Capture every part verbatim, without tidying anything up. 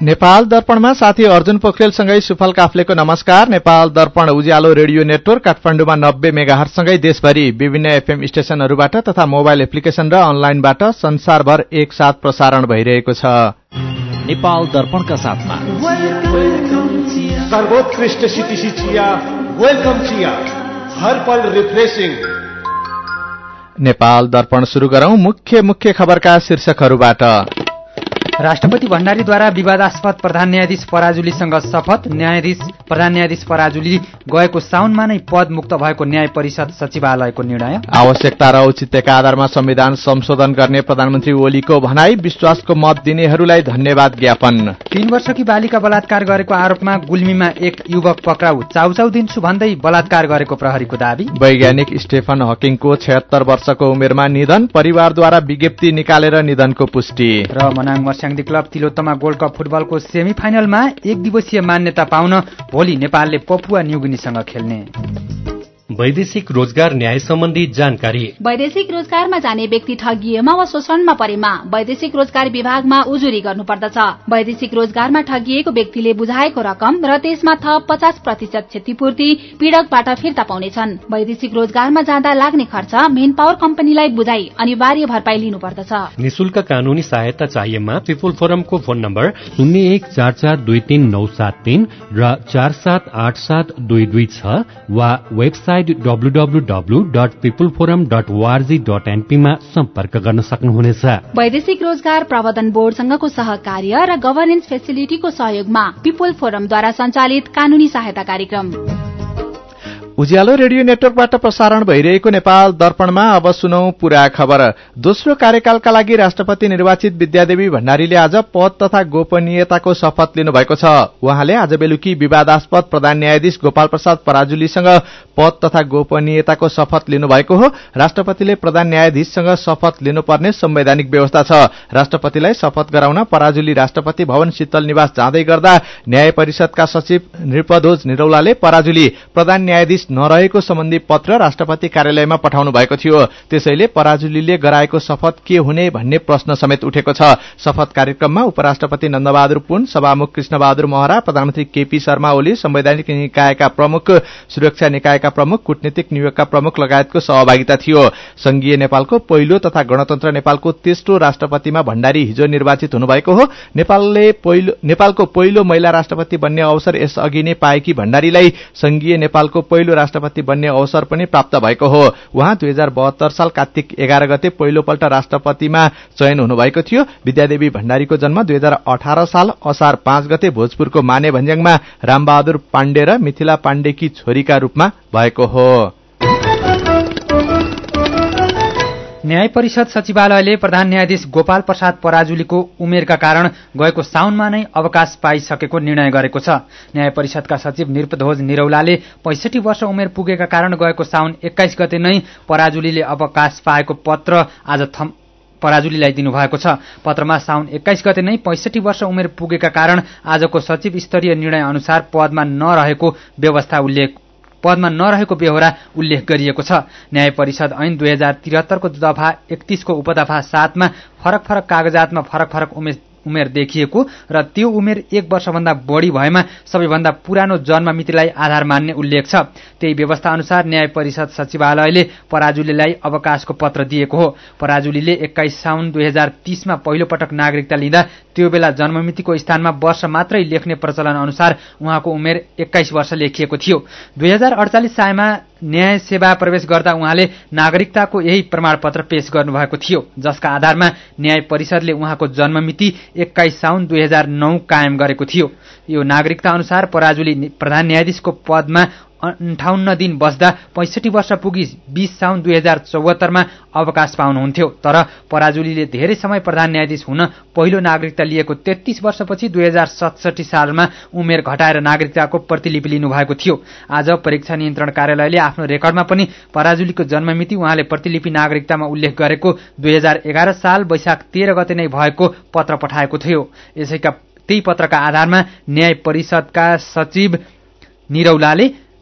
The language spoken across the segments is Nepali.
नेपाल दर्पणमा साथी अर्जुन पोखरेलसँगै सुफल काफ्लेको नमस्कार। नेपाल दर्पण उज्यालो रेडियो नेटवर्क काठमाडौँमा नब्बे मेगाहर्जसँगै देशभरि विभिन्न एफएम स्टेशनहरूबाट तथा मोबाइल एप्लिकेशन र अनलाइनबाट संसारभर एकसाथ प्रसारण भइरहेको छ। नेपाल दर्पणका साथमा सर्वोत्कृष्ट सिटिसी चिया, वेलकम चिया, हर पल रिफ्रेशिङ। नेपाल दर्पण सुरु गरौं मुख्य मुख्य खबरका शीर्षकहरूबाट। राष्ट्रपति भण्डारीद्वारा विवादास्पद प्रधान न्यायाधीश पराजुलीसँग शपथ। न्यायाधीश प्रधान न्यायाधीश पराजुली गएको साउनमा नै पद मुक्त भएको न्याय परिषद सचिवालयको निर्णय। आवश्यकता र औचित्यका आधारमा संविधान संशोधन गर्ने प्रधानमन्त्री ओलीको भनाई। विश्वासको मत दिनेहरूलाई धन्यवाद ज्ञापन। तीन वर्षकी बालिका बलात्कार गरेको आरोपमा गुल्मीमा एक युवक पक्राउ। चाउचाउ दिन्छु भन्दै बलात्कार गरेको प्रहरीको दावी। वैज्ञानिक स्टेफन हकिङको छयत्तर वर्षको उमेरमा निधन। परिवारद्वारा विज्ञप्ति निकालेर निधनको पुष्टि। र Manang Marsyangdi club Tilottama gold cup फुटबलको सेमी फाइनलमा एक दिवसीय मान्यता पाउन भोलि नेपालले पपुवा न्युगिनीसँग खेल्ने। वैदेशिक रोजगार न्याय सम्बन्धी जानकारी। वैदेशिक रोजगारमा जाने व्यक्ति ठगिएमा वा शोषणमा परेमा वैदेशिक रोजगार विभागमा उजुरी गर्नुपर्दछ। वैदेशिक रोजगारमा ठगिएको व्यक्तिले बुझाएको रकम र त्यसमा थप पचास प्रतिशत क्षतिपूर्ति पीड़कबाट फिर्ता पाउनेछन्। वैदेशिक रोजगारमा जाँदा लाग्ने खर्च मेन पावर कम्पनीलाई बुझाई अनिवार्य भरपाई लिनुपर्दछ। निशुल्क कानूनी सहायता चाहिएमा पिपुल फोरमको फोन नम्बर शून्य एक चार चार दुई तीन नौ सात तीन र चार सात आठ सात दुई दुई छ वा website W W W dot people forum dot ORG dot NP मा सम्पर्क गर्न सक्नुहुनेछ। वैदेशिक रोजगार प्रबन्धन बोर्डसँगको सहकार्य र गभर्नेन्स फेसिलिटीको सहयोगमा पिपुल फोरमद्वारा सञ्चालित कानूनी सहायता कार्यक्रम। उज्यालो रेडियो नेटवर्कबाट प्रसारण भइरहेको नेपाल दर्पणमा अब सुनौ पूरा खबर। दोस्रो कार्यकालका लागि राष्ट्रपति निर्वाचित विद्यादेवी भण्डारीले आज पद तथा गोपनीयताको शपथ लिनुभएको छ। उहाँले आज बेलुकी विवादास्पद प्रधान न्यायाधीश गोपाल प्रसाद पराजुलीसँग पद तथा गोपनीयताको शपथ लिनुभएको हो। राष्ट्रपतिले प्रधान न्यायाधीशसँग शपथ लिनुपर्ने संवैधानिक व्यवस्था छ। राष्ट्रपतिलाई शपथ गराउन पराजुली राष्ट्रपति भवन शीतल निवास जाँदै गर्दा न्याय परिषदका सचिव नृपध्वज निरौलाले पराजुली प्रधान न्यायाधीश नरहेको सम्बन्धी पत्र राष्ट्रपति कार्यालयमा पठाउनु भएको थियो। त्यसैले पराजुलीले गराएको शपथ के हुने भन्ने प्रश्न समेत उठेको छ। शपथ कार्यक्रममा उपराष्ट्रपति नन्दबहादुर पुन, सभामुख कृष्णबहादुर महरा, प्रधानमन्त्री केपी शर्मा ओली, संवैधानिक निकायका प्रमुख, सुरक्षा निकायका प्रमुख, कूटनीतिक नियोगका प्रमुख लगायतको सहभागिता थियो। संघीय नेपालको पहिलो तथा गणतन्त्र नेपालको तेस्रो राष्ट्रपतिमा भण्डारी हिजो निर्वाचित हुनुभएको हो। नेपालले पहिलो नेपालको पहिलो महिला राष्ट्रपति बन्ने अवसर यसअघि नै पाएकी भण्डारीलाई संघीय नेपालको पहिलो राष्ट्रपति बन्ने अवसर पनि प्राप्त भएको हो। उहाँ दुई हजार बहत्तर साल कार्तिक एघार गते पहिलोपल्ट राष्ट्रपतिमा चयन हुनुभएको थियो। विद्यादेवी भण्डारीको जन्म दुई हजार अठार साल असार पाँच गते भोजपुरको माने भन्ज्याङमा रामबहादुर पाण्डे र मिथिला पाण्डेकी छोरीका रूपमा भएको हो। न्याय परिषद सचिवालयले प्रधान न्यायाधीश गोपाल प्रसाद पराजुलीको उमेरका कारण गएको साउनमा नै अवकाश पाइसकेको निर्णय गरेको छ। न्याय परिषदका सचिव नृपध्वज निरौलाले पैंसठी वर्ष उमेर पुगेका कारण गएको साउन एक्काइस गते नै पराजुलीले अवकाश पाएको पत्र आज थम पराजुलीलाई दिनुभएको छ। पत्रमा साउन एक्काइस गते नै पैंसठी वर्ष उमेर पुगेका कारण आजको सचिव स्तरीय निर्णय अनुसार पदमा नरहेको व्यवस्था उल्लेख पदमा नरहेको बेहोरा उल्लेख गरिएको छ। न्याय परिषद ऐन दुई हजार त्रिहत्तरको दफा एकतीसको उपदफा सातमा फरक फरक कागजातमा फरक फरक उमेर उमेर देखिएको र त्यो उमेर एक वर्षभन्दा बढी भएमा सबैभन्दा पुरानो जन्म मितिलाई आधार मान्ने उल्लेख छ। त्यही व्यवस्था अनुसार न्याय परिषद सचिवालयले पराजुलीलाई अवकाशको पत्र दिएको हो। पराजुलीले एक्काइस साउन दुई हजार तीसमा पहिलो पटक नागरिकता लिँदा त्यो बेला जन्ममितिको स्थानमा वर्ष मात्रै लेख्ने प्रचलन अनुसार उहाँको उमेर एक्काइस वर्ष लेखिएको थियो। दुई हजार अडचालिस सालमा न्याय सेवा प्रवेश गर्दा उहाँले नागरिकताको यही प्रमाणपत्र पेश गर्नुभएको थियो, जसका आधारमा न्याय परिषदले उहाँको जन्ममिति एक्काइस साउन दुई हजार नौ कायम गरेको थियो। यो नागरिकता अनुसार पराजुली प्रधान न्यायाधीशको पदमा अन्ठाउन्न दिन बस्दा पैंसठी वर्ष पुगी बीस साउन दुई हजार चौहत्तरमा अवकाश पाउनुहुन्थ्यो। तर पराजुलीले धेरै समय प्रधान न्यायाधीश हुन पहिलो नागरिकता लिएको तेत्तीस वर्षपछि दुई हजार सतसठी सालमा उमेर घटाएर नागरिकताको प्रतिलिपि लिनुभएको थियो। आज परीक्षा नियन्त्रण कार्यालयले आफ्नो रेकर्डमा पनि पराजुलीको जन्ममिति उहाँले प्रतिलिपि नागरिकतामा उल्लेख गरेको दुई हजार एघार साल वैशाख तेह्र गते नै भएको पत्र पठाएको थियो। यसैका त्यही पत्रका आधारमा न्याय परिषदका सचिव निरौलाले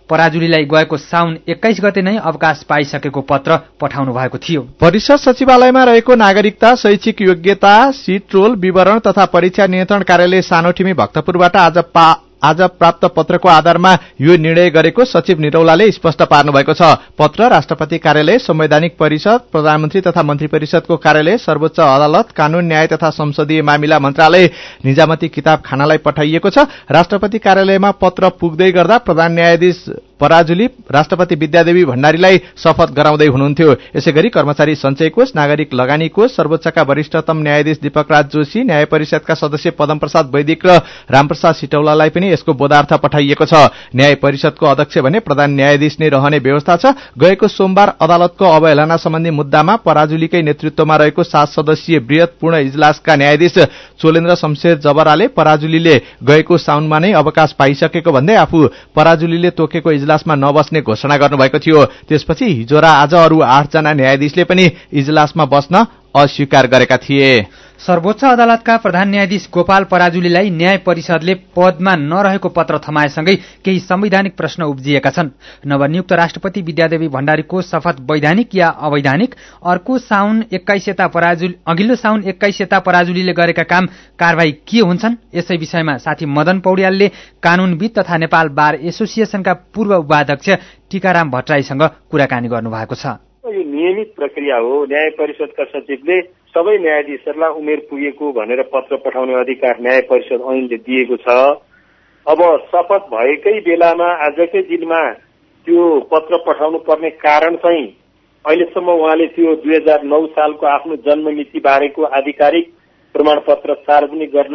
पराजुलीलाई गएको साउन एक्काइस गते नै अवकाश पाइसकेको पत्र पठाउनु भएको थियो। परिषद सचिवालयमा रहेको नागरिकता, शैक्षिक योग्यता, सीट रोल विवरण तथा परीक्षा नियन्त्रण कार्यालय सानोठिमी भक्तपुरबाट आज पा आज प्राप्त पत्रको आधारमा यो निर्णय गरेको सचिव निरौलाले स्पष्ट पार्नु भएको छ। पत्र राष्ट्रपति कार्यालय, संवैधानिक परिषद, प्रधानमन्त्री तथा मन्त्री परिषदको कार्यालय, सर्वोच्च अदालत, कानून न्याय तथा संसदीय मामिला मन्त्रालय, निजामती किताब खानालाई पठाइएको छ। राष्ट्रपति कार्यालयमा पत्र पुग्दै गर्दा प्रधान न्यायाधीश पराजुली राष्ट्रपति विद्यादेवी भण्डारीलाई शपथ गराउँदै हुनुहुन्थ्यो। यसैगरी कर्मचारी सञ्चय कोष, नागरिक लगानी कोष, सर्वोच्चका वरिष्ठतम न्यायाधीश दीपक राज जोशी, न्याय परिषदका सदस्य पदमप्रसाद वैदिक र रामप्रसाद सिटौलालाई पनि यसको बोधार्थ पठाइएको छ। न्याय परिषदको अध्यक्ष भने प्रधान न्यायाधीश नै रहने व्यवस्था छ। गएको सोमबार अदालतको अवहेलना सम्बन्धी मुद्दामा पराजुलीकै नेतृत्वमा रहेको सात सदस्यीय वृहत पूर्ण इजलासका न्यायाधीश चोलेन्द्र शमशेर जबराले पराजुलीले गएको साउनमा नै अवकाश पाइसकेको भन्दै आफू पराजुलीले तोकेको इजलासमा नबस्ने घोषणा गर्नुभएको थियो। त्यसपछि हिजो र आज अरू आठजना न्यायाधीशले पनि इजलासमा बस्न अस्वीकार गरेका थिए। सर्वोच्च अदालतका प्रधान न्यायाधीश गोपाल पराजुलीलाई न्याय परिषदले पदमा नरहेको पत्र थमाएसँगै केही संवैधानिक प्रश्न उब्जिएका छन्। नवनियुक्त राष्ट्रपति विद्यादेवी भण्डारीको शपथ वैधानिक या अवैधानिक, अर्को साउन एक्काइस यता पराजुली अघिल्लो साउन एक्काइस यता पराजुलीले गरेका काम कारवाही के हुन्छन्? यसै विषयमा साथी मदन पौड्यालले कानूनविद तथा नेपाल बार एसोसिएसनका पूर्व उपाध्यक्ष टीकाराम भट्टराईसँग कुराकानी गर्नुभएको छ। यो नियमित प्रक्रिया हो। न्याय परिषदका सचिवले सबै न्यायाधीशहरूलाई उमेर पुगेको भनेर पत्र पठाउने अधिकार न्याय परिषद ऐनले दिएको छ। अब शपथ भएकै बेलामा आजकै दिनमा त्यो पत्र पठाउनु पर्ने कारण चाहिँ अहिलेसम्म उहाँले त्यो दुई हजार नौ सालको आफ्नो जन्ममिति बारेको आधिकारिक प्रमाणपत्र सार्वजनिक गर्न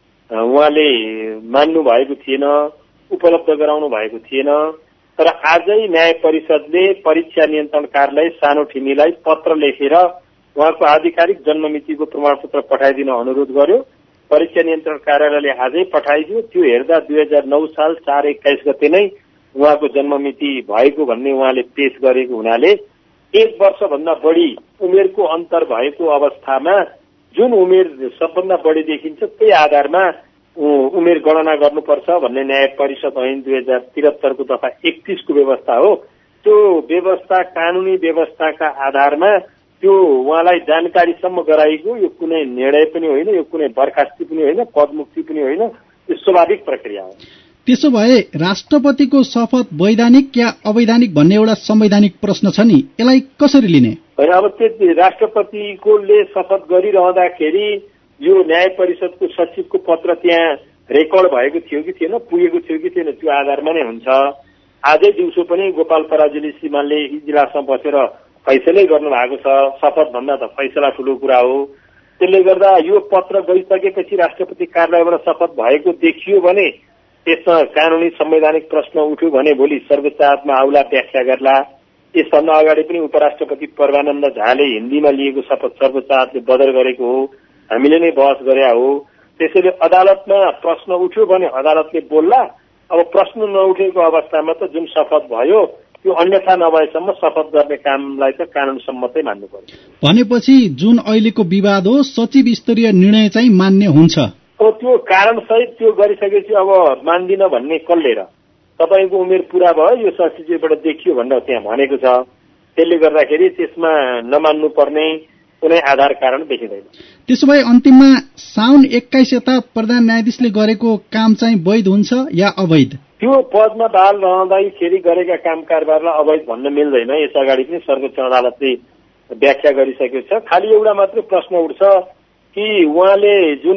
उहाँले मान्नु भएको थिएन, उपलब्ध गराउनु भएको थिएन। तर आजै न्याय परिषदले परीक्षा नियन्त्रण कार्यालय सानोठिमीलाई पत्र लेखेर उहाँको आधिकारिक जन्ममितिको प्रमाणपत्र पठाइदिन अनुरोध गर्यो। परीक्षा नियन्त्रण कार्यालयले आजै पठाइदियो। त्यो हेर्दा दुई हजार नौ साल चार एक्काइस गते नै उहाँको जन्ममिति भएको भन्ने उहाँले पेश गरेको हुनाले एक वर्षभन्दा बढी उमेरको अन्तर भएको अवस्थामा जुन उमेर सबभन्दा बढी देखिन्छ त्यही आधारमा उमेर गणना गर्नुपर्छ भन्ने न्याय परिषद ऐन दुई हजार त्रिहत्तरको दफा एकतीसको व्यवस्था हो। त्यो व्यवस्था कानूनी व्यवस्थाका आधारमा त्यो उहाँलाई जानकारीसम्म गराइएको यो कुनै निर्णय पनि होइन, यो कुनै बर्खास्ती पनि होइन, पदमुक्ति पनि होइन, यो स्वाभाविक प्रक्रिया हो। त्यसो भए राष्ट्रपतिको शपथ वैधानिक या अवैधानिक भन्ने एउटा संवैधानिक प्रश्न छ नि, यसलाई कसरी लिने? अब त्यो राष्ट्रपतिकोले शपथ गरिरहँदाखेरि यो न्याय परिषदको सचिवको पत्र त्यहाँ रेकर्ड भएको थियो कि थिएन, पुगेको थियो कि थिएन, त्यो आधारमा नै हुन्छ। आजै दिउँसो पनि गोपाल पराजुली श्रीमानले इजलासमा बसेर फैसलै गर्नु भएको छ। शपथ भन्दा त फैसला ठूलो कुरा हो। त्यसले गर्दा यो पत्र गइसकेपछि राष्ट्रपति कार्यालयबाट शपथ भएको देखियो भने त्यसमा कानूनी संवैधानिक प्रश्न उठ्यो भने भोलि सर्वोच्च अदालतमा आउला, व्याख्या गर्ला। यसभन्दा अगाडि पनि उपराष्ट्रपति परमानन्द झाले हिन्दीमा लिएको शपथ सर्वोच्च अदालतले बदर गरेको हो, हामीले नै बहस गरे हो। त्यसैले अदालतमा प्रश्न उठ्यो भने अदालतले बोल्ला। अब प्रश्न नउठेको अवस्थामा त जुन शपथ भयो त्यो अन्यथा नभएसम्म शपथ गर्ने कामलाई त कानून सम्मतै मान्नु पर्यो। भनेपछि जुन अहिलेको विवाद हो सचिव स्तरीय निर्णय चाहिँ मान्य हुन्छ? अब त्यो कारण सहित त्यो गरिसकेपछि अब मान्दिन भन्ने कसले र? तपाईँको उमेर पूरा भयो, यो सचिवबाट देखियो भनेर त्यहाँ भनेको छ। त्यसले गर्दाखेरि त्यसमा नमान्नु पर्ने कुनै आधार कारण देखिँदैन। त्यसो भए अन्तिममा साउन एक्काइस यता प्रधान न्यायाधीशले गरेको काम चाहिँ वैध हुन्छ या अवैध? त्यो पदमा बहाल रहँदाखेरि गरेका काम कारबारलाई अवैध भन्न मिल्दैन। यस अगाडि पनि सर्वोच्च अदालतले व्याख्या गरिसकेको छ। खालि एउटा मात्र प्रश्न उठ्छ कि उहाँले जुन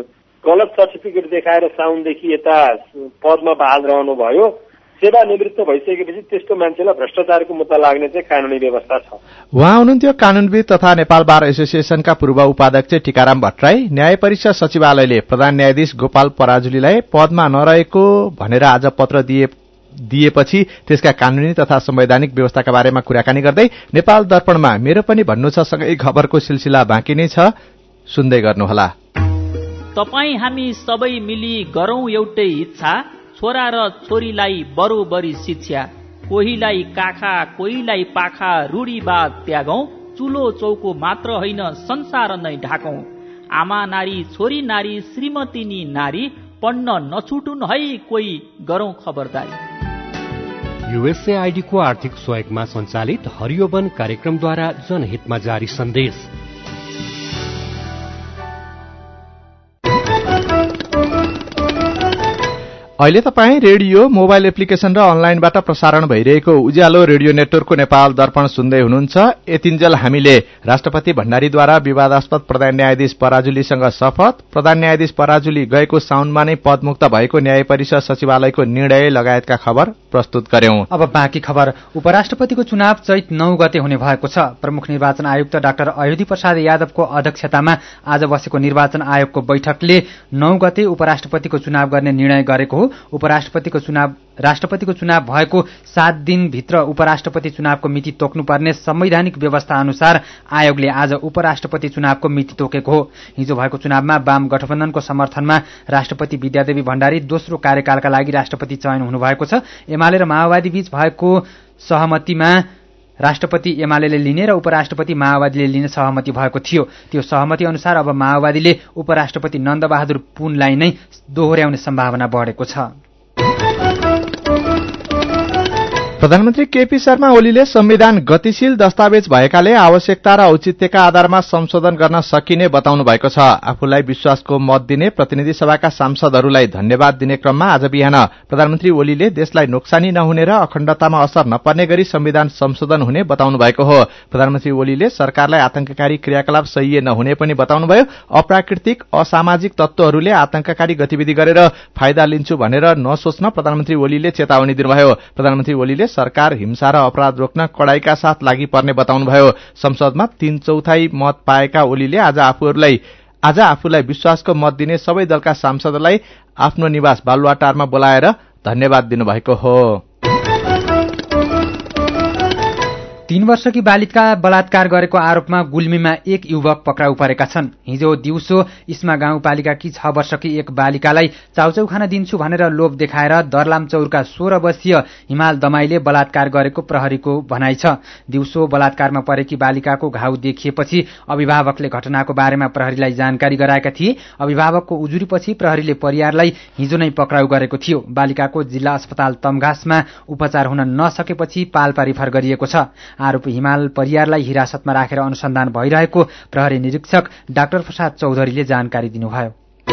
गलत सर्टिफिकेट देखाएर साउनदेखि यता पदमा बहाल रहनु भयो, सेवानिवृत्त भइसकेपछि त्यस्तो मान्छेलाई भ्रष्टाचारको मुद्दा लाग्ने चाहिँ कानूनी व्यवस्था छ। उहाँ हुनुहुन्थ्यो कानूनविद तथा नेपाल बार एसोसिएसनका पूर्व उपाध्यक्ष टीकाराम भट्टराई। न्याय परिषद सचिवालयले प्रधान न्यायाधीश गोपाल पराजुलीलाई पदमा नरहेको भनेर आज पत्र दिए दिएपछि त्यसका कानूनी तथा संवैधानिक व्यवस्थाका बारेमा कुराकानी गर्दै नेपाल दर्पणमा मेरो पनि भन्नु छ सँगै खबरको सिलसिला बाँकी नै छ, सुन्दै गर्नुहोला। तपाई हामी सबै मिली गरौं एउटै इच्छा, छोरा र छोरीलाई बरोबरी शिक्षा, कोहीलाई काखा कोहीलाई पाखा रूढीवाद त्यागौं, चुलो चौको मात्र होइन संसार नै ढाकौं, आमा नारी छोरी नारी श्रीमती नारी पढ्न नछुटुन् है कोही, गरौं खबरदारी। युएसएआईडी को आर्थिक सहयोगमा सञ्चालित हरियो वन कार्यक्रमद्वारा जनहितमा जारी सन्देश। अहिले तपाईँ रेडियो, मोबाइल एप्लिकेशन र अनलाइनबाट प्रसारण भइरहेको उज्यालो रेडियो नेटवर्कको नेपाल दर्पण सुन्दै हुनुहुन्छ। यतिन्जेल हामीले राष्ट्रपति भण्डारीद्वारा विवादास्पद प्रधान न्यायाधीश पराजुलीसँग शपथ, प्रधान न्यायाधीश पराजुली गएको साउनमा नै पदमुक्त भएको न्याय परिषद सचिवालयको निर्णय लगायतका खबर प्रस्तुत गर्यौं। अब बाँकी खबर। उपराष्ट्रपतिको चुनाव चैत नौ गते हुने भएको छ। प्रमुख निर्वाचन आयुक्त डाक्टर अयोधी प्रसाद यादवको अध्यक्षतामा आज बसेको निर्वाचन आयोगको बैठकले नौ गते उपराष्ट्रपतिको चुनाव गर्ने निर्णय गरेको हो। उपराष्ट्रपतिको चुनाव राष्ट्रपतिको चुनाव भएको सात दिनभित्र उपराष्ट्रपति चुनावको मिति तोक्नुपर्ने संवैधानिक व्यवस्था अनुसार आयोगले आज उपराष्ट्रपति चुनावको मिति तोकेको हो। हिजो भएको चुनावमा वाम गठबन्धनको समर्थनमा राष्ट्रपति विद्यादेवी भण्डारी दोस्रो कार्यकालका लागि राष्ट्रपति चयन हुनुभएको छ। एमाले र माओवादी बीच भएको सहमतिमा राष्ट्रपति एमालेले लिने र उपराष्ट्रपति माओवादीले लिने सहमति भएको थियो। त्यो सहमति अनुसार अब माओवादीले उपराष्ट्रपति नन्दबहादुर पुनलाई नै दोहोर्याउने सम्भावना बढेको छ। प्रधानमन्त्री केपी शर्मा ओलीले संविधान गतिशील दस्तावेज भएकाले आवश्यकता र औचित्यका आधारमा संशोधन गर्न सकिने बताउनु भएको छ। आफूलाई विश्वासको मत दिने प्रतिनिधि सभाका सांसदहरूलाई धन्यवाद दिने क्रममा आज बिहान प्रधानमन्त्री ओलीले देशलाई नोक्सानी नहुने र अखण्डतामा असर नपर्ने गरी संविधान संशोधन हुने बताउनु भएको हो। प्रधानमन्त्री ओलीले सरकारलाई आतंककारी क्रियाकलाप सह्य नहुने पनि बताउनुभयो। अप्राकृतिक असामाजिक तत्वहरूले आतंककारी गतिविधि गरेर फाइदा लिन्छु भनेर नसोच्न प्रधानमन्त्री ओलीले चेतावनी दिनुभयो। प्रधानमन्त्री ओलीले सरकार हिंसा र अपराध रोक्न कडाईका साथ लागि पर्ने बताउनुभयो। संसदमा तीन चौथाई मत पाएका ओलीले आज आफूहरूलाई आज आफूलाई विश्वासको मत दिने सबै दलका सांसदलाई आफ्नो निवास बालुवाटारमा बोलाएर धन्यवाद दिनुभएको हो। तीन वर्षकी बालिका बलात्कार गरेको आरोपमा गुल्मीमा एक युवक पक्राउ परेका छन्। हिजो दिउँसो इस्मा गाउँपालिकाकी छ वर्षकी एक बालिकालाई चाउचाउ खान दिन्छु भनेर लोभ देखाएर दर्लामचौरका सोह्र वर्षीय हिमाल दमाईले बलात्कार गरेको प्रहरीको भनाइ छ। दिउँसो बलात्कारमा परेकी बालिकाको घाउ देखिएपछि अभिभावकले घटनाको बारेमा प्रहरीलाई जानकारी गराएका थिए। अभिभावकको उजुरीपछि प्रहरीले परियारलाई हिजो नै पक्राउ गरेको थियो। बालिकाको जिल्ला अस्पताल तमघासमा उपचार हुन नसकेपछि पाल्पा रिफर गरिएको छ। आरोपी हिमाल परियारलाई हिरासतमा राखेर अनुसन्धान भइरहेको प्रहरी निरीक्षक डाक्टर प्रसाद चौधरीले जानकारी दिनुभयो।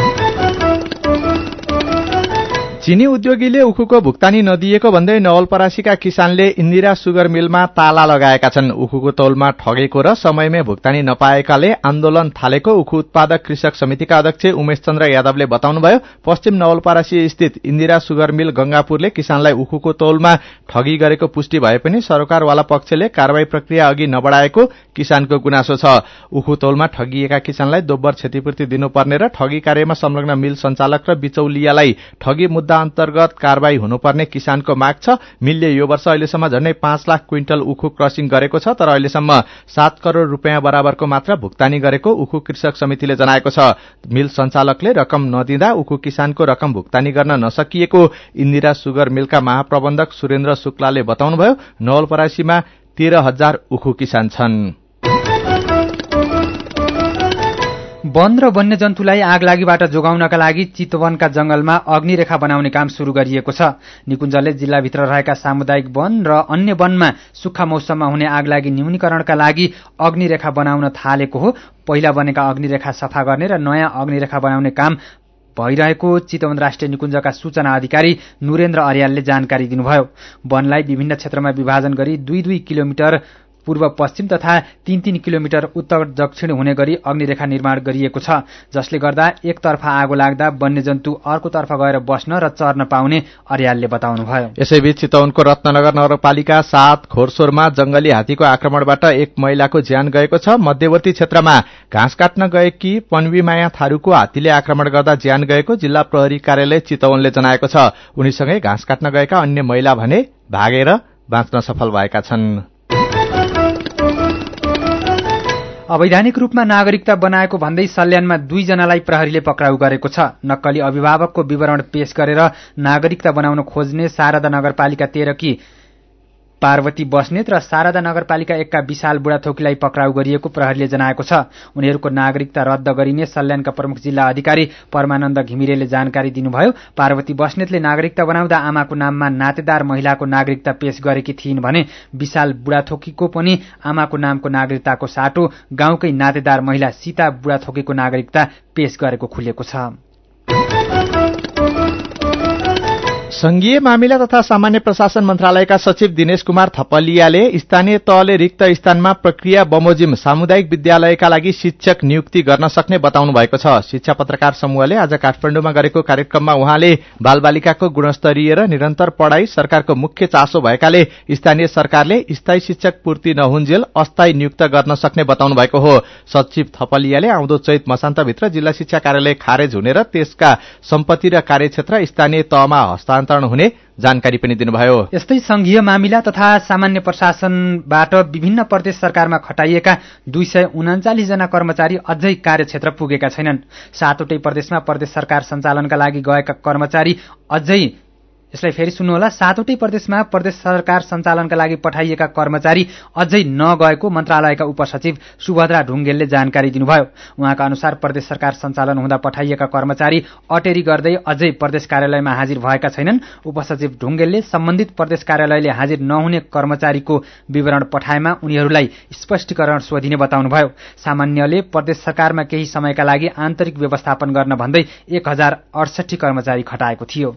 चीनी उद्योगीले उखुको भुक्तानी नदिएको भन्दै नवलपरासीका किसानले इन्दिरा सुगर मिलमा ताला लगाएका छन्। उखुको तौलमा ठगेको र समयमै भुक्तानी नपाएकाले आन्दोलन थालेको उखु उत्पादक कृषक समितिका अध्यक्ष उमेश चन्द्र यादवले बताउनुभयो। पश्चिम नवलपरासी स्थित इन्दिरा सुगर मिल गंगापुरले किसानलाई उखुको तौलमा ठगी गरेको पुष्टि भए पनि सरकारवाला पक्षले कारवाही प्रक्रिया अघि नबढाएको किसानको गुनासो छ। उखु तौलमा ठगिएका किसानलाई दोब्बर क्षतिपूर्ति दिनुपर्ने र ठगी कार्यमा संलग्न मिल सञ्चालक र बिचौलियालाई ठगी मुद्दा अन्तर्गत कारवाही हुनुपर्ने किसानको माग छ। मिलले यो वर्ष अहिलेसम्म झण्डै पाँच लाख क्विन्टल उखु क्रसिङ गरेको छ, तर अहिलेसम्म सात करोड़ रूपियाँ बराबरको मात्र भुक्तानी गरेको उखु कृषक समितिले जनाएको छ। मिल सञ्चालकले रकम नदिँदा उखु किसानको रकम भुक्तानी गर्न नसकिएको इन्दिरा सुगर मिलका महाप्रबन्धक सुरेन्द्र शुक्लाले बताउनुभयो। नवलपरासीमा तेह्र हजार उखु किसान छन्। वन र वन्यजन्तुलाई आगलागीबाट जोगाउनका लागि चितवनका जंगलमा अग्निरेखा बनाउने काम शुरू गरिएको छ। निकुञ्जले जिल्लाभित्र रहेका सामुदायिक वन र अन्य वनमा सुक्खा मौसममा हुने आगलागी न्यूनीकरणका लागि अग्निरेखा बनाउन थालेको हो। पहिला बनेका अग्निरेखा सफा गर्ने र नयाँ अग्निरेखा बनाउने काम भइरहेको चितवन राष्ट्रिय निकुञ्जका सूचना अधिकारी नुरेन्द्र अर्यालले जानकारी दिनुभयो। वनलाई विभिन्न क्षेत्रमा विभाजन गरी दुई दुई किलोमिटर पूर्व पश्चिम तथा तीन तीन किलोमिटर उत्तर दक्षिण हुने गरी अग्निरेखा निर्माण गरिएको छ, जसले गर्दा एकतर्फ आगो लाग्दा वन्यजन्तु अर्कोतर्फ गएर बस्न र चर्न पाउने अर्यालले बताउनुभयो। यसैबीच चितवनको रत्ननगर नगरपालिका सात खोरसोरमा जंगली हात्तीको आक्रमणबाट एक महिलाको ज्यान गएको छ। मध्यवर्ती क्षेत्रमा घाँस काट्न गएकी पन्वीमाया थारूको हात्तीले आक्रमण गर्दा ज्यान गएको जिल्ला प्रहरी कार्यालय चितवनले जनाएको छ। उनीसँगै घाँस काट्न गएका अन्य महिला भने भागेर बाँच्न सफल भएका छन्। अवैधानिक रूपमा नागरिकता बनाएको भन्दै सल्यानमा दुईजनालाई प्रहरीले पक्राउ गरेको छ। नक्कली अभिभावकको विवरण पेश गरेर नागरिकता बनाउन खोज्ने शारदा नगरपालिका तेह्रकी पार्वती बस्नेत र शारदा नगरपालिका एकका विशाल बुढाथोकीलाई पक्राउ गरिएको प्रहरीले जनाएको छ। उनीहरूको नागरिकता रद्द गरिने सल्यानका प्रमुख जिल्ला अधिकारी परमानन्द घिमिरेले जानकारी दिनुभयो। पार्वती बस्नेतले नागरिकता बनाउँदा आमाको नाममा नातेदार महिलाको नागरिकता पेश गरेकी थिइन् भने विशाल बुढाथोकीको पनि आमाको नामको नागरिकताको साटो गाउँकै नातेदार महिला सीता बुढाथोकीको नागरिकता पेश गरेको खुलेको छ। संघीय मामिला तथा सामान्य प्रशासन मन्त्रालयका सचिव दिनेश कुमार थपलियाले स्थानीय तहले रिक्त स्थानमा प्रक्रिया बमोजिम सामुदायिक विद्यालयका लागि शिक्षक नियुक्ति गर्न सक्ने बताउनु भएको छ। शिक्षा पत्रकार समूहले आज काठमाडौँमा गरेको कार्यक्रममा उहाँले बालबालिकाको गुणस्तरीय र निरन्तर पढ़ाई सरकारको मुख्य चासो भएकाले स्थानीय सरकारले स्थायी शिक्षक पूर्ति नहुन्जेल अस्थायी नियुक्त गर्न सक्ने बताउनु भएको हो। सचिव थपलियाले आउँदो चैत मसान्तभित्र जिल्ला शिक्षा कार्यालय खारेज हुने र त्यसका सम्पत्ति र कार्यक्षेत्र स्थानीय तहमा हस्तान्तरण हुने जानकारी पनि दिनुभयो। यस्तै संघीय मामिला तथा सामान्य प्रशासनबाट विभिन्न प्रदेश सरकारमा खटाइएका दुई सय उनाचालिस जना कर्मचारी अझै कार्यक्षेत्र पुगेका छैनन्। सातवटै प्रदेशमा प्रदेश सरकार सञ्चालनका लागि गएका कर्मचारी अझै यसलाई फेरि सुन्नुहोला सातवटै प्रदेशमा प्रदेश सरकार सञ्चालनका लागि पठाइएका कर्मचारी अझै नगएको मन्त्रालयका उपसचिव सुभद्रा ढुङ्गेलले जानकारी दिनुभयो। उहाँका अनुसार प्रदेश सरकार सञ्चालन हुँदा पठाइएका कर्मचारी अटेरी गर्दै अझै प्रदेश कार्यालयमा हाजिर भएका छैनन्। उपसचिव ढुङ्गेलले सम्बन्धित प्रदेश कार्यालयले हाजिर नहुने कर्मचारीको विवरण पठाएमा उनीहरूलाई स्पष्टीकरण सोधिने बताउनुभयो। सामान्यले प्रदेश सरकारमा केही समयका लागि आन्तरिक व्यवस्थापन गर्न भन्दै एक हजार अडसठी कर्मचारी खटाएको थियो।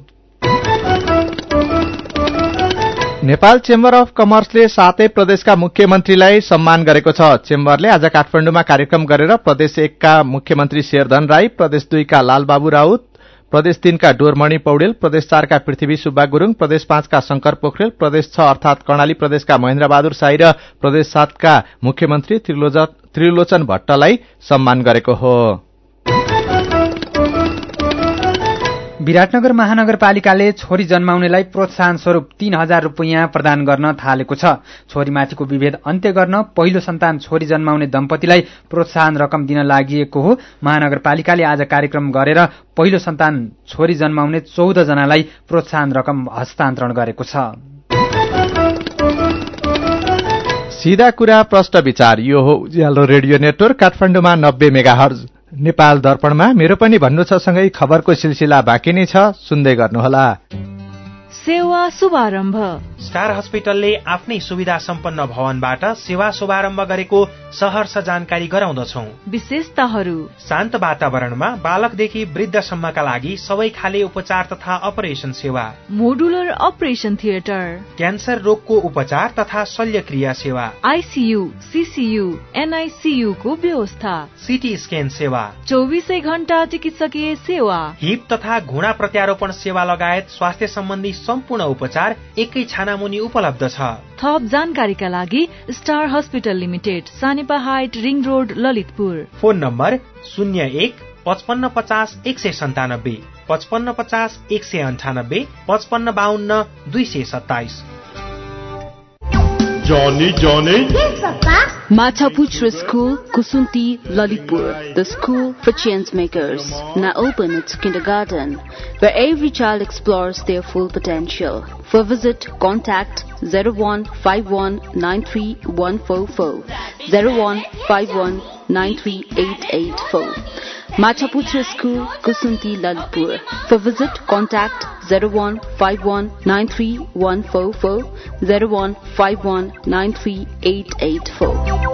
नेपाल चेम्बर अफ कमर्सले सातै प्रदेशका मुख्यमन्त्रीलाई सम्मान गरेको छ। चेम्बरले आज काठमाडौँमा कार्यक्रम गरेर प्रदेश एकका मुख्यमन्त्री शेरधन राई, प्रदेश दुईका लालबाबु राउत, प्रदेश तीनका डोरमणि पौडेल, प्रदेश चारका पृथ्वी सुब्बा गुरूङ, प्रदेश पाँचका शंकर पोखरेल, प्रदेश छ अर्थात कर्णाली प्रदेशका महेन्द्र बहादुर साई र प्रदेश सातका मुख्यमन्त्री त्रिलोचन भट्टलाई सम्मान गरेको हो। विराटनगर महानगरपालिकाले छोरी जन्माउनेलाई प्रोत्साहन स्वरूप तीन हजार रूपियाँ प्रदान गर्न थालेको छ। छोरीमाथिको विभेद अन्त्य गर्न पहिलो सन्तान छोरी जन्माउने दम्पतिलाई प्रोत्साहन रकम दिन लागि हो। महानगरपालिकाले आज कार्यक्रम गरेर पहिलो सन्तान छोरी जन्माउने चौध जनालाई प्रोत्साहन रकम हस्तान्तरण गरेको छ। सीधा कुरा प्रश्न विचार, यो हो उज्यालो रेडियो नेटवर्क काठमाडौँमा नब्बे मेगाहर्ज। नेपाल दर्पणमा मेरो पनि भन्नु छ सँगै खबरको सिलसिला बाँकी नै छ, सुन्दै गर्नुहोला। सेवा शुभारम्भ। स्टार हस्पिटलले आफ्नै सुविधा सम्पन्न भवनबाट सेवा शुभारम्भ गरेको सहर्ष जानकारी गराउँदछौ। विशेषताहरू: शान्त वातावरणमा बालकदेखि वृद्धसम्मका लागि सबै खाले उपचार तथा अपरेसन सेवा, मोडुलर अपरेसन थिएटर, क्यान्सर रोगको उपचार तथा शल्यक्रिया सेवा, आइसियू, सीसीयू, एनआइसियू को व्यवस्था, सिटी स्क्यान सेवा, चौबीसै घण्टा चिकित्सकीय सेवा, हिप तथा घुँडा प्रत्यारोपण सेवा लगायत स्वास्थ्य सम्बन्धी सम्पूर्ण उपचार एकै छानामुनि उपलब्ध छ। थप जानकारीका लागि star hospital limited, Sanepa height, ring road, Lalitpur. Phone number शून्य एक पचपन्न पचास एक सय सन्तानब्बे, पचपन्न पचास एक सय अन्ठानब्बे, पचपन्न बाहन्न दुई सय सत्ताइस। Johnny, Johnny. Yes, Papa. Mataputra School, Kusunti, Lalitpur, the school for change makers, now open its kindergarten, where every child explores their full potential. For visit, contact zero one five one nine three one four four, zero one five one nine three eight eight four. Mataputra School, Kusunti, Lalitpur. For visit, contact zero one five one nine three one four four, zero one five one nine three eight eight four.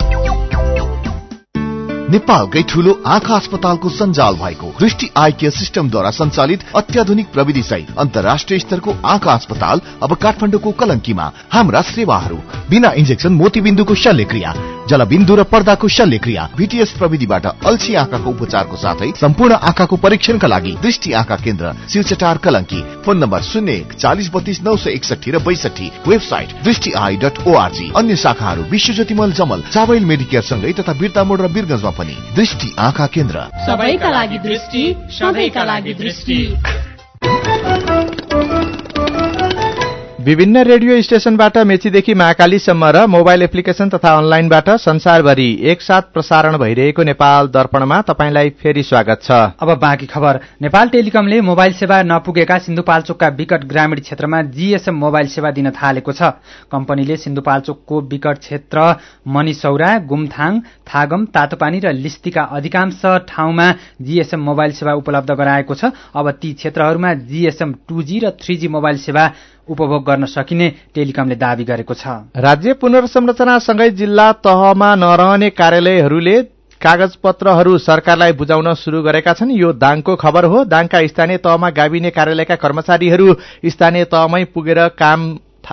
नेपालकै ठूलो आँखा अस्पतालको सञ्जाल भएको दृष्टि आई केयर सिस्टमद्वारा सञ्चालित अत्याधुनिक प्रविधि सहित अन्तर्राष्ट्रिय स्तरको आँखा अस्पताल अब काठमाडौँको कलंकीमा। हाम्रा सेवाहरू: बिना इन्जेक्सन मोतीबिन्दुको शल्यक्रिया, जलबिन्दु र पर्दाको शल्यक्रिया, भीटीएस प्रविधिबाट अल्छी आँखाको उपचारको साथै सम्पूर्ण आँखाको परीक्षणका लागि दृष्टि आँखा केन्द्र, शिवचटार, कलंकी। फोन नम्बर शून्य एक चालीस बत्तीस नौ सय एकसठी र बैसठी। वेबसाइट दृष्टि आई डट ओआरजी। अन्य शाखाहरू विश्वज्योति मल, जमल, चाबैल मेडिकेयर सँगै तथा बिर्तामोड र बिरगंजमा पनि। दृष्टि आँखा केन्द्र, सबैका लागि दृष्टि, सबैका लागि दृष्टि। विभिन्न रेडियो स्टेशनबाट मेचीदेखि महाकालीसम्म र मोबाइल एप्लिकेशन तथा अनलाइनबाट संसारभरि एकसाथ प्रसारण भइरहेको नेपाल दर्पणमा तपाईंलाई फेरि स्वागत छ। अब बाँकी खबर। नेपाल टेलिकमले मोबाइल सेवा नपुगेका सिन्धुपाल्चोकका विकट ग्रामीण क्षेत्रमा जीएसएम मोबाइल सेवा दिन थालेको छ। कम्पनीले सिन्धुपाल्चोकको विकट क्षेत्र मनिसौरा, गुमथाङ, थागम, तातोपानी र लिस्तीका अधिकांश ठाउँमा जीएसएम मोबाइल सेवा उपलब्ध गराएको छ। अब ती क्षेत्रहरूमा जीएसएम टू जी र थ्री जी मोबाइल सेवा उपभोग गर्न सकिने टेलिकमले दावी गरेको छ। राज्य पुनर्संरचनासँगै जिल्ला तहमा नरहने कार्यालयहरूले कागजपत्रहरू सरकारलाई बुझाउन शुरू गरेका छन्। यो दाङको खबर हो। दाङका स्थानीय तहमा गाभिने कार्यालयका कर्मचारीहरू स्थानीय तहमै पुगेर काम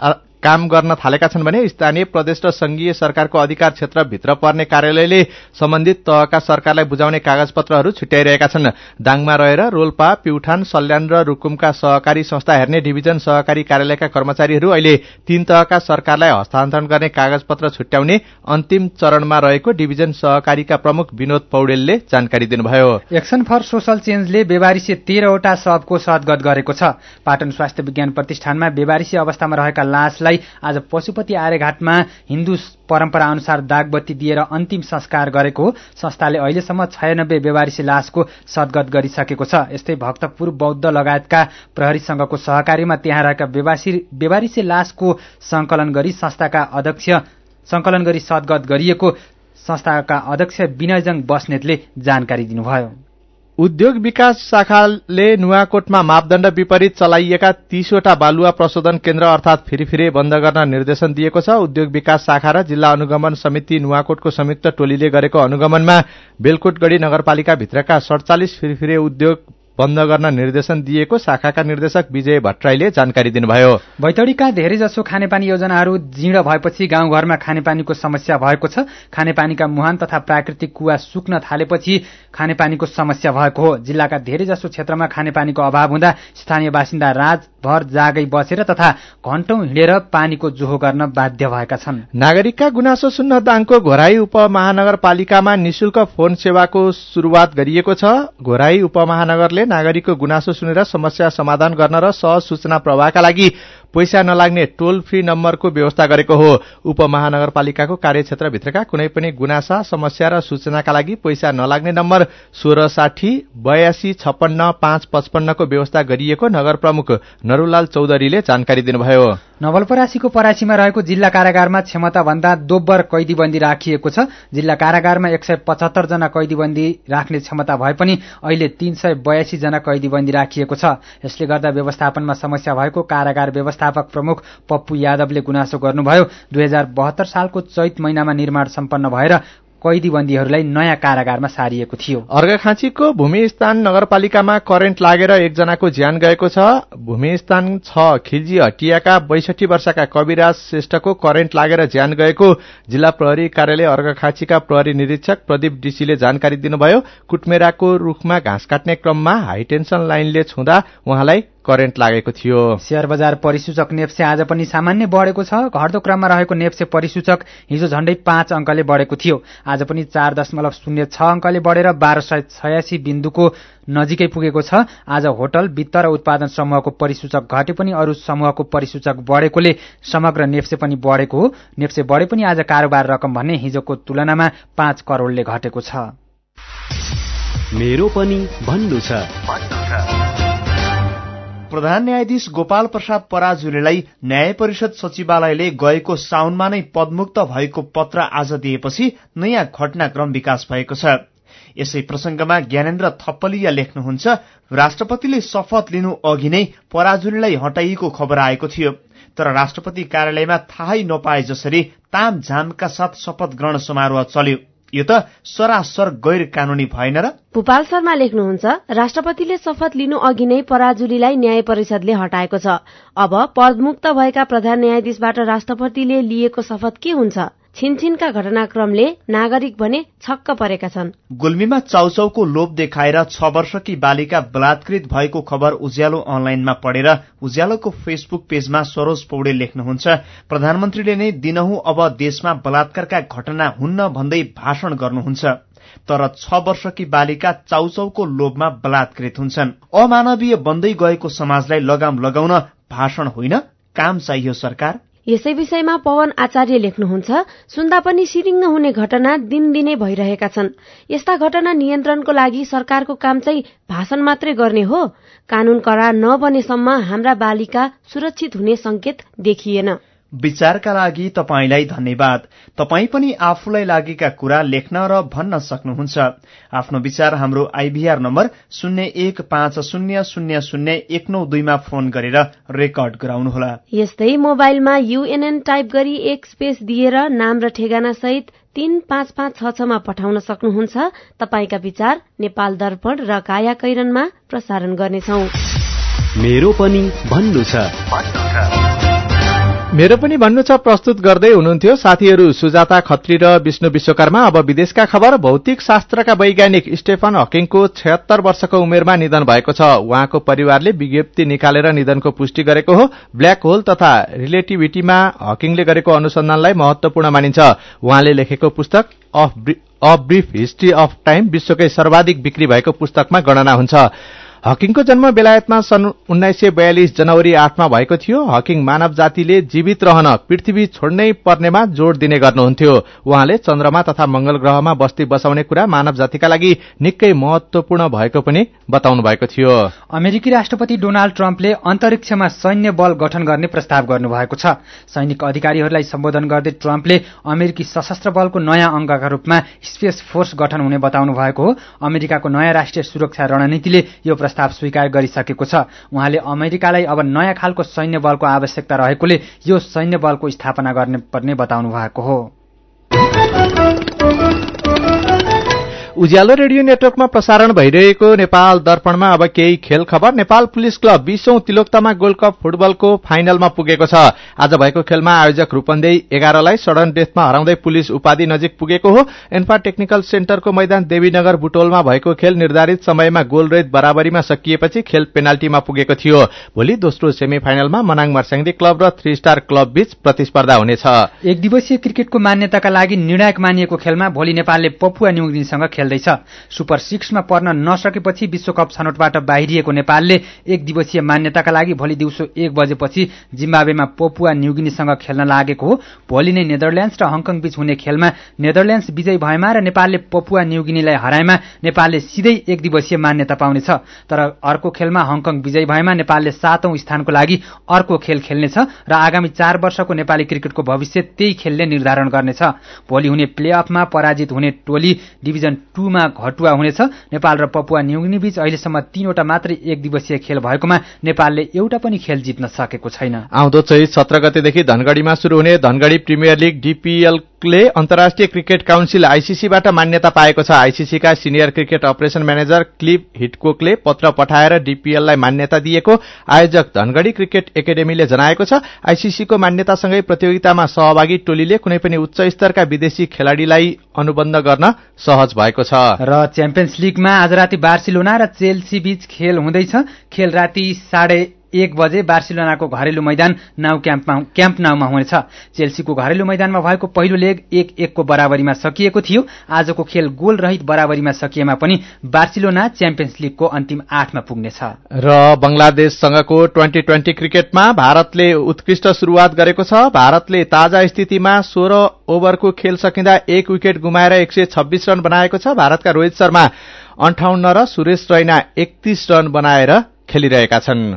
काम गर्न थालेका छन् भने स्थानीय प्रदेश र संघीय सरकारको अधिकार क्षेत्रभित्र पर्ने कार्यालयले सम्बन्धित तहका सरकारलाई बुझाउने कागजपत्रहरू छुट्याइरहेका छन्। दाङमा रहेर रोल्पा, प्युठान, सल्यान र रुकुमका सहकारी संस्था हेर्ने डिभिजन सहकारी कार्यालयका कर्मचारीहरू अहिले तीन तहका सरकारलाई हस्तान्तरण गर्ने कागजपत्र छुट्याउने अन्तिम चरणमा रहेको डिभिजन सहकारीका प्रमुख विनोद पौडेलले जानकारी दिनुभयो। एक्सन फर सोशल चेन्जले बेवारिसे तेह्रवटा शवको सद्गत गरेको छ। पाटन स्वास्थ्य विज्ञान प्रतिष्ठानमा बेवारिसे अवस्थामा रहेका लासलाई आज पशुपति आर्यघाटमा हिन्दू परम्परा अनुसार दागबत्ती दिएर अन्तिम संस्कार गरेको संस्थाले अहिलेसम्म छयानब्बे बेवारिसे लासको सद्गत गरिसकेको छ। यस्तै भक्तपुर बौद्ध लगायतका प्रहरीसँगको सहकार्यमा त्यहाँ रहेका बेवारिसे लासको संकलन गरी संस्थाका अध्यक्ष संकलन गरी सद्गत गरिएको संस्थाका अध्यक्ष विनयजङ बस्नेतले जानकारी दिनुभयो। उद्योग विकास शाखाले नुवाकोटमा मापदण्ड विपरीत चलाइएका तीसवटा बालुवा प्रशोधन केन्द्र अर्थात फिरफिरे बन्द गर्न निर्देशन दिएको छ। उद्योग विकास शाखा र जिल्ला अनुगमन समिति नुवाकोटको संयुक्त टोलीले गरेको अनुगमनमा बेलकोटगढी नगरपालिका भित्रका सडचालिस फिरफिरे उद्योग बन्द गर्न निर्देशन दिएको शाखाका निर्देशक विजय भट्टराईले जानकारी दिनुभयो। बैतडीका धेरैजसो खानेपानी योजनाहरू जीर्ण भएपछि गाउँघरमा खानेपानीको समस्या भएको छ। खानेपानीका मुहान तथा प्राकृतिक कुवा सुक्न थालेपछि खानेपानीको समस्या भएको हो। जिल्लाका धेरैजसो क्षेत्रमा खानेपानीको अभाव हुँदा स्थानीय बासिन्दा रातभर जागै बसेर तथा घण्टौं हिँडेर पानीको जोहो गर्न बाध्य भएका छन्। नागरिकका गुनासो सुन्न दाङको घोराई उपमहानगरपालिकामा निशुल्क फोन सेवाको शुरूआत गरिएको छ। घोराई उपमहानगरले नागरिकको गुनासो सुनेर समस्या समाधान गर्न र सहज सूचना प्रवाहका लागि पैसा नलाग्ने टोल फ्री नम्बरको व्यवस्था गरेको हो। उपमहानगरपालिकाको कार्यक्षेत्रभित्रका कुनै पनि गुनासा, समस्या र सूचनाका लागि पैसा नलाग्ने नम्बर सोह्र साठी बयासी छप्पन्न पाँच पचपन्नको व्यवस्था गरिएको नगर प्रमुख नरुलाल चौधरीले जानकारी दिनुभयो। नवलपरासीको परासीमा रहेको जिल्ला कारागारमा क्षमताभन्दा दोब्बर कैदीबन्दी राखिएको छ। जिल्ला कारागारमा एक सय पचहत्तर जना कैदीबन्दी राख्ने क्षमता भए पनि अहिले तीन सय बयासी जना कैदीबन्दी राखिएको छ। यसले गर्दा व्यवस्थापनमा समस्या भएको कारागार व्यवस्थापक प्रमुख पप्पू यादवले गुनासो गर्नुभयो। दुई हजार बहत्तर सालको चैत महिनामा निर्माण सम्पन्न भएर कैदीबन्दीहरूलाई नयाँ कारागारमा सारिएको थियो। अर्घाखाँचीको भूमिस्थान नगरपालिकामा करेन्ट लागेर एकजनाको ज्यान गएको छ। भूमिस्थान छ खिल्जी हटियाका बैसठी वर्षका कविराज श्रेष्ठको करेन्ट लागेर ज्यान गएको जिल्ला प्रहरी कार्यालय अर्घाखाँचीका प्रहरी निरीक्षक प्रदीप डीसीले जानकारी दिनुभयो। कुटमेराको रूखमा घाँस काट्ने क्रममा हाइटेन्सन लाइनले छुँदा उहाँलाई करेन्ट लागेको थियो। शेयर बजार परिसूचक नेप्से आज पनि सामान्य बढेको छ। घट्दो क्रममा रहेको नेप्से परिसूचक हिजो झण्डै पाँच अंकले बढेको थियो। आज पनि चार दशमलव शून्य छ अंकले बढेर बाह्र सय छयासी बिन्दुको नजिकै पुगेको छ। आज होटल, वित्त र उत्पादन समूहको परिसूचक घटे पनि अरू समूहको परिसूचक बढेकोले समग्र नेप्से पनि बढेको हो। नेप्से बढे पनि आज कारोबार रकम भन्ने हिजोको तुलनामा पाँच करोड़ले घटेको छ। मेरो पनि भन्नु छ। प्रधान न्यायाधीश गोपाल प्रसाद पराजुलीलाई न्याय परिषद सचिवालयले गएको साउनमा नै पदमुक्त भएको पत्र आज दिएपछि नयाँ घटनाक्रम विकास भएको छ। यसै प्रसंगमा ज्ञानेन्द्र थप्पलिया लेख्नुहुन्छ, राष्ट्रपतिले शपथ लिनु अघि नै पराजुलीलाई हटाइएको खबर आएको थियो, तर राष्ट्रपति कार्यालयमा थाहै नपाए जसरी तामझामका साथ शपथ ग्रहण समारोह चल्यो। यो त सरासर गैर कानूनी भएन र? भूपाल शर्मा लेख्नुहुन्छ, राष्ट्रपतिले शपथ लिनु अघि नै पराजुलीलाई न्याय परिषदले हटाएको छ। अब पदमुक्त भएका प्रधान न्यायाधीशबाट राष्ट्रपतिले लिएको शपथ के हुन्छ? छिनछिनका घटनाक्रमले नागरिक भने छक्क परेका छन्। गुल्मीमा चाउचाउको लोभ देखाएर छ वर्षकी बालिका बलात्कृत भएको खबर उज्यालो अनलाइनमा पढेर उज्यालोको फेसबुक पेजमा सरोज पौडेल लेख्नुहुन्छ, प्रधानमन्त्रीले नै दिनहुँ अब देशमा बलात्कारका घटना हुन्न भन्दै भाषण गर्नुहुन्छ, तर छ वर्षकी बालिका चाउचाउको लोभमा बलात्कृत हुन्छन्। अमानवीय बन्दै गएको समाजलाई लगाम लगाउन भाषण होइन, काम चाहियो सरकार। यसै विषयमा पवन आचार्य लेख्नुहुन्छ, सुन्दा पनि सिरिङ्ग हुने घटना दिनदिनै भइरहेका छन्। यस्ता घटना नियन्त्रणको लागि सरकारको काम चाहिँ भाषण मात्रै गर्ने हो। कानून कडा नबनेसम्म हाम्रा बालिका सुरक्षित हुने संकेत देखिएन। विचारका लागि तपाईलाई धन्यवाद। तपाई पनि आफूलाई लागेका कुरा लेख्न र भन्न सक्नुहुन्छ। आफ्नो विचार हाम्रो आइभीआर नम्बर शून्य एक पाँच शून्य शून्य शून्य एक नौ दुईमा फोन गरेर रेकर्ड गराउनुहोला। यस्तै मोबाइलमा यूएनएन टाइप गरी एक स्पेस दिएर नाम र ठेगाना सहित तीन पाँच पाँच छ छमा पठाउन सक्नुहुन्छ। तपाईका विचार नेपाल दर्पण र काया कैरनमा प्रसारण गर्नेछौं। मेरो पनि भन्नु छ। मेरो पनि भन्नु छ प्रस्तुत गर्दै हुनुहुन्थ्यो साथीहरू सुजाता खत्री र विष्णु विश्वकर्मा। अब विदेशका खबर। भौतिक शास्त्रका वैज्ञानिक स्टेफन हकिङको छयत्तर वर्षको उमेरमा निधन भएको छ। उहाँको परिवारले विज्ञप्ति निकालेर निधनको पुष्टि गरेको हो। ब्ल्याक होल तथा रिलेटिभिटीमा हकिङले गरेको अनुसन्धानलाई महत्वपूर्ण मानिन्छ। उहाँले लेखेको पुस्तक a brief history of time विश्वकै सर्वाधिक बिक्री भएको पुस्तकमा गणना हुन्छ। हकिङको जन्म बेलायतमा सन् उन्नाइस सय बयालिस जनवरी आठमा भएको थियो। हकिङ मानव जातिले जीवित रहन पृथ्वी छोड्नै पर्नेमा जोड़ दिने गर्नुहुन्थ्यो। उहाँले चन्द्रमा तथा मंगल ग्रहमा बस्ती बसाउने कुरा मानव जातिका लागि निकै महत्वपूर्ण भएको पनि बताउनु भएको थियो। अमेरिकी राष्ट्रपति डोनाल्ड ट्रम्पले अन्तरिक्षमा सैन्य बल गठन गर्ने प्रस्ताव गर्नुभएको छ। सैनिक अधिकारीहरूलाई सम्बोधन गर्दै ट्रम्पले अमेरिकी सशस्त्र बलको नयाँ अंगका रूपमा स्पेस फोर्स गठन हुने बताउनु भएको हो। अमेरिकाको नयाँ राष्ट्रिय सुरक्षा रणनीतिले यो प्रस्ताव स्वीकार गरिसकेको छ। उहाँले अमेरिकालाई अब नयाँ खालको सैन्य बलको आवश्यकता रहेकोले यो सैन्य बलको स्थापना गर्ने पर्ने बताउनु भएको हो। उज्यालो रेडियो नेटवर्कमा प्रसारण भइरहेको नेपाल दर्पणमा अब केही खेल खबर। नेपाल पुलिस क्लब बीसौं तिलोत्तमा गोल्ड कप फुटबलको फाइनलमा पुगेको छ। आज भएको खेलमा आयोजक रूपन्देही एघारलाई सडन डेथमा हराउँदै पुलिस उपाधि नजिक पुगेको हो। एन्फा टेक्निकल सेन्टरको मैदान देवीनगर बुटोलमा भएको खेल निर्धारित समयमा गोलरहित बराबरीमा सकिएपछि खेल पेनाल्टीमा पुगेको थियो। भोलि दोस्रो सेमी फाइनलमा मनाङ मर्स्याङ्दी क्लब र थ्री स्टार क्लब बीच प्रतिस्पर्धा हुनेछ। एक दिवसीय क्रिकेटको मान्यताका लागि निर्णायक मानिएको खेलमा भोलि नेपालले पपुवा न्युगिनीसँग खेल्दैछ। सुपर सिक्समा पर्न नसकेपछि विश्वकप छनौटबाट बाहिरिएको नेपालले एक दिवसीय मान्यताका लागि भोलि दिउँसो एक बजेपछि जिम्बाब्वेमा पपुवा न्युगिनीसँग खेल्न लागेको हो। भोलि नै नेदरल्याण्ड्स र हङकङ बीच हुने खेलमा नेदरल्याण्ड्स विजयी भएमा र नेपालले पपुवा न्युगिनीलाई हराएमा नेपालले सिधै एक दिवसीय मान्यता पाउनेछ। तर अर्को खेलमा हङकङ विजयी भएमा नेपालले सातौं स्थानको लागि अर्को खेल खेल्नेछ र आगामी चार वर्षको नेपाली क्रिकेटको भविष्य त्यही खेलले निर्धारण गर्नेछ। भोलि हुने प्लेअफमा पराजित हुने टोली डिभिजन टूमा घटुवा हुनेछ। नेपाल र पपुवा न्युगिनी बीच अहिलेसम्म तीनवटा मात्रै एक दिवसीय खेल भएकोमा नेपालले एउटा पनि खेल जित्न सकेको छैन। आउँदो चैत सत्र गतेदेखि धनगढ़ीमा शुरू हुने धनगढ़ी प्रिमियर लीग डीपीएलले अन्तर्राष्ट्रिय क्रिकेट काउन्सिल आईसीसीबाट मान्यता पाएको छ। आईसीसीका senior cricket operation manager cliff हिटकोकले पत्र पठाएर डीपीएललाई मान्यता दिएको आयोजक धनगढ़ी क्रिकेट एकाडेमीले जनाएको छ। आईसीसीको मान्यतासँगै प्रतियोगितामा सहभागी टोलीले कुनै पनि उच्च स्तरका विदेशी खेलाड़ीलाई अनुबन्ध गर्न सहज भएको छ। र च्याम्पियन्स लीगमा आज राति बार्सिलोना र चेल्सी बीच खेल हुँदैछ। खेल राति साढे एक बजे बार्सिलोनाको घरेलु मैदान नाउ क्याम्पमा क्याम्प नाउमा हुनेछ। चेल्सीको घरेलु मैदानमा भएको पहिलो लेग एक एकको बराबरीमा सकिएको थियो। आजको खेल गोल रहित बराबरीमा सकिएमा पनि बार्सिलोना च्याम्पियन्स लीगको अन्तिम आठमा पुग्नेछ। र बंगलादेशसँगको ट्वेन्टी ट्वेन्टी क्रिकेटमा भारतले उत्कृष्ट शुरूआत गरेको छ। भारतले ताजा स्थितिमा सोह्र ओभरको खेल सकिँदा एक विकेट गुमाएर एक सय छब्बीस रन बनाएको छ। भारतका रोहित शर्मा अन्ठाउन्न र सुरेश रैना एकतीस रन बनाएर खेलिरहेका छन्।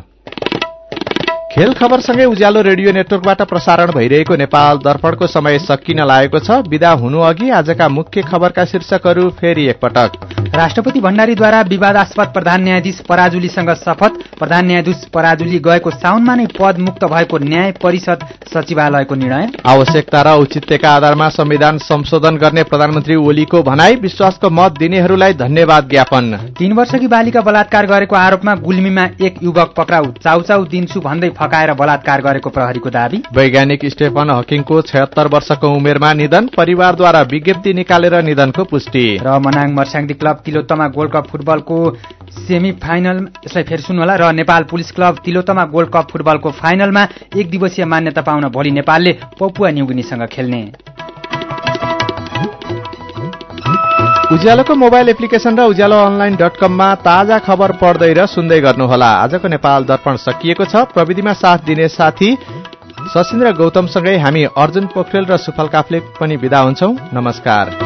खेल खबरसँगै उज्यालो रेडियो नेटवर्कबाट प्रसारण भइरहेको नेपाल दर्पणको समय सकिन लागेको छ। विदा हुनु अघि आजका मुख्य खबरका शीर्षकहरू फेरि एकपटक। राष्ट्रपति भण्डारीद्वारा विवादास्पद प्रधान न्यायाधीश पराजुलीसँग शपथ। प्रधान न्यायाधीश पराजुली गएको साउनमा नै पद मुक्त भएको न्याय परिषद सचिवालयको निर्णय। आवश्यकता र औचित्यका आधारमा संविधान संशोधन गर्ने प्रधानमन्त्री ओलीको भनाई। विश्वासको मत दिनेहरूलाई धन्यवाद ज्ञापन। तीन वर्षकी बालिका बलात्कार गरेको आरोपमा गुल्मीमा एक युवक पक्राउ। चाउचाउ दिन्छु भन्दै फकाएर बलात्कार गरेको प्रहरीको दावी। वैज्ञानिक स्टेफन हकिङको छयत्तर वर्षको उमेरमा निधन। परिवारद्वारा विज्ञप्ति निकालेर निधनको पुष्टि। र Manang Marsyangdi club Tilottama gold cup फुटबलको सेमी फाइनल यसलाई फेरि सुन्नुहोला। र Nepal police club Tilottama gold cup फुटबलको फाइनलमा एक दिवसीय मान्यता पाउन भोलि नेपालले पपुवा न्युगिनीसँग खेल्ने। उज्यालोको मोबाइल एप्लिकेशन र उज्यालो अनलाइन डट कममा ताजा खबर पढ्दै र सुन्दै गर्नुहोला। आजको नेपाल दर्पण सकिएको छ। प्रविधिमा साथ दिने साथी सशिन्द्र गौतमसँगै हामी अर्जुन पोखरेल र सुफल काफ्ले पनि बिदा हुन्छौं। नमस्कार।